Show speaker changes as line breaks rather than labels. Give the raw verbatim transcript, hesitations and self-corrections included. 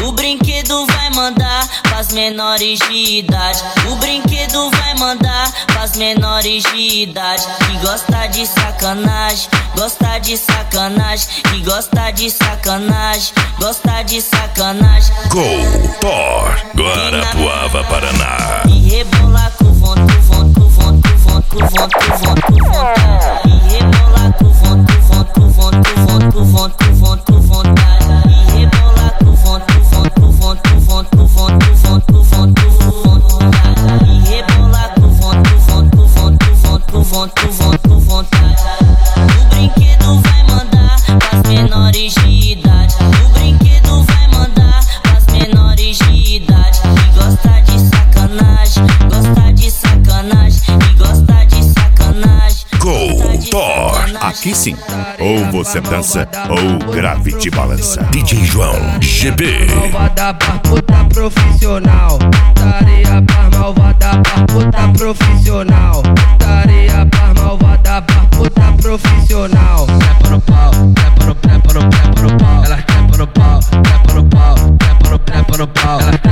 O brinquedo vai mandar pras menores de idade. O brinquedo vai mandar pras menores de idade. Que gosta de sacanagem, gosta de sacanagem. Que gosta de sacanagem, gosta de sacanagem.
Gol, Thor, Guarapuava, Paraná.
E rebolar com vontade, com vontade, com vontade, com vontade, com vontade. E rebolar com vontade, com vontade, com vontade, com vontade, com vontade. E rebolar com vontade, com vontade, com vontade, com vontade, com vontade, com vontade. E rebolar com vontade, com vontade, com vontade, com vontade, com vontade. O brinquedo vai mandar pras menores de idade. O brinquedo vai mandar pras menores de idade. Que gosta de sacanagem, gosta de sacanagem. Que gosta de sacanagem.
Gol, Thor, aqui sim. Ou você dança ou grave te balança. D J João, G B.
Malvada pra puta profissional. Tareia pra malvada pra puta profissional. Tareia pra malvada pra puta profissional. Trepa no pau, trepa no, trepa no, trepa no pau. Ela trepa no pau, trepa no pau, trepa no, trepa no pau. Ela